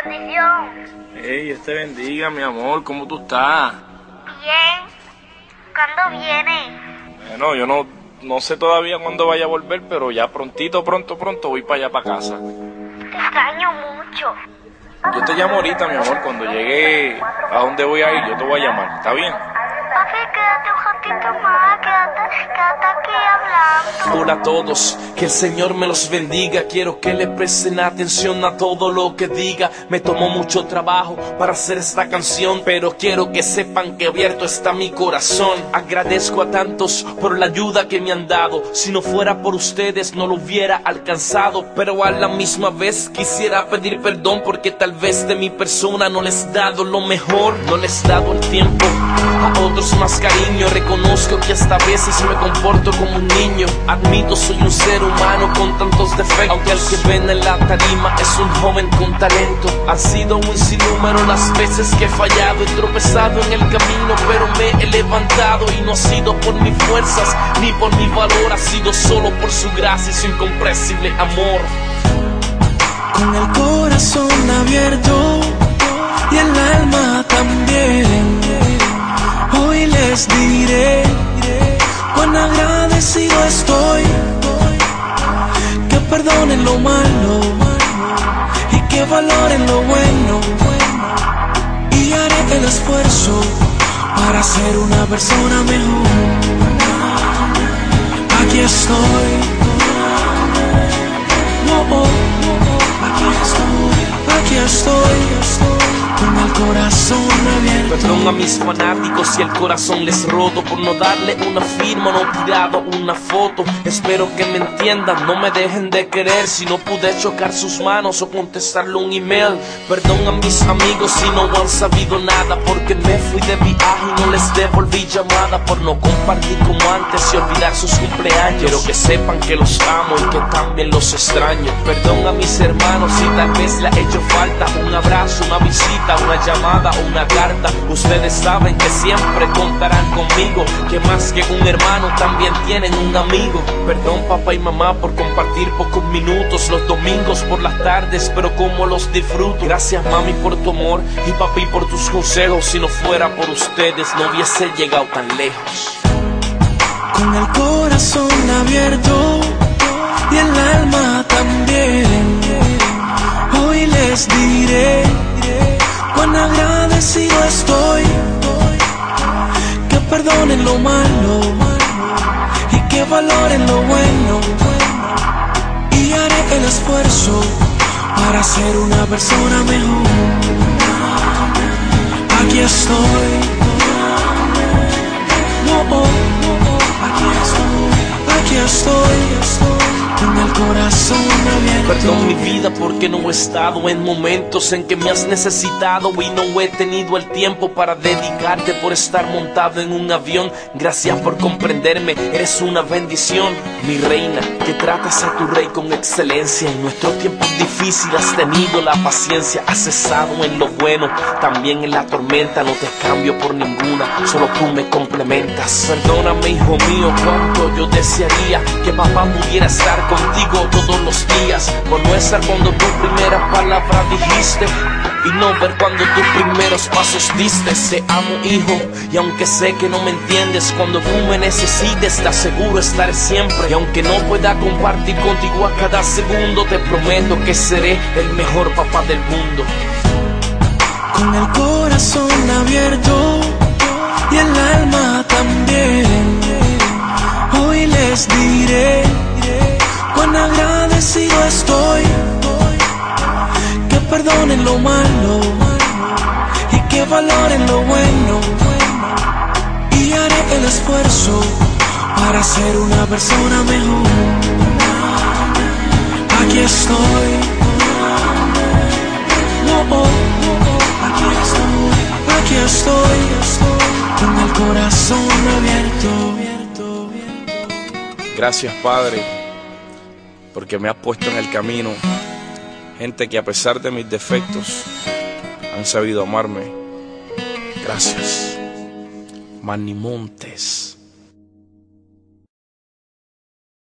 bendición. Hey, Dios te bendiga, mi amor. ¿Cómo tú estás? Bien. ¿Cuándo viene? Bueno, yo no sé todavía cuándo vaya a volver, pero ya pronto voy para allá, para casa. Te extraño mucho. Yo te llamo ahorita, mi amor, cuando llegue a donde voy a ir, yo te voy a llamar, ¿está bien? Papi, quédate un ratito más, quédate aquí hablando. Hola a todos, que el Señor me los bendiga. Quiero que le presten atención a todo lo que diga. Me tomó mucho trabajo para hacer esta canción, pero quiero que sepan que abierto está mi corazón. Agradezco a tantos por la ayuda que me han dado. Si no fuera por ustedes no lo hubiera alcanzado, pero a la misma vez quisiera pedir perdón porque tal vez de mi persona no les he dado lo mejor. No les he dado el tiempo, a otros más cariño. Reconozco que hasta a veces me comporto como un niño. Admito, soy un ser humano con tantos defectos, aunque el que ven en la tarima es un joven con talento. Han sido un sinnúmero las veces que he fallado. He tropezado en el camino, pero me he levantado. Y no ha sido por mis fuerzas ni por mi valor, ha sido solo por su gracia y su incomprensible amor. Con el corazón abierto y el alma también, hoy les diré cuán agradecido estoy. Que perdonen lo malo y que valoren lo bueno, y haré el esfuerzo para ser una persona mejor. Aquí estoy, aquí estoy, con el corazón abierto. Perdón a mis fanáticos si el corazón les roto por no darle una firma, no tirado una foto. Espero que me entiendan, no me dejen de querer si no pude chocar sus manos o contestarle un email. Perdón a mis amigos si no han sabido nada, porque me fui de viaje y no les devolví llamada, por no compartir como antes y olvidar sus cumpleaños. Quiero que sepan que los amo y que también los extraño. Perdón a mis hermanos si tal vez le ha hecho falta un abrazo, una visita, una llamada o una carta. Ustedes saben que siempre contarán conmigo, que más que un hermano también tienen un amigo. Perdón papá y mamá por compartir pocos minutos los domingos por las tardes, pero como los disfruto. Gracias mami por tu amor y papi por tus consejos. Si no fuera por ustedes no hubiese llegado tan lejos. Con el corazón abierto y el alma también, hoy les diré cuán agradecido estoy. Que perdonen lo malo y que valoren lo bueno, y haré el esfuerzo para ser una persona mejor. Aquí estoy, aquí estoy, con el corazón abierto. Perdón mi vida porque no he estado en momentos en que me has necesitado y no he tenido el tiempo para dedicarte, por estar montado en un avión. Gracias por comprenderme, eres una bendición. Mi reina, que tratas a tu rey con excelencia. En nuestros tiempos difíciles has tenido la paciencia. Has cesado en lo bueno, también en la tormenta. No te cambio por ninguna, solo tú me complementas. Perdóname hijo mío, cuánto yo desearía que papá pudiera estar contigo todos los días, por no estar cuando tu primera palabra dijiste y no ver cuando tus primeros pasos diste. Te amo hijo, y aunque sé que no me entiendes, cuando tú me necesites te aseguro estaré siempre. Y aunque no pueda compartir contigo a cada segundo, te prometo que seré el mejor papá del mundo. Con el corazón abierto y el alma también, hoy les diré cuán agradecido estoy. Que perdonen lo malo y que valoren lo bueno, y haré el esfuerzo para ser una persona mejor. Aquí estoy, aquí estoy, con el corazón abierto. Gracias, Padre, porque me has puesto en el camino gente que a pesar de mis defectos han sabido amarme. Gracias. Manny Montes.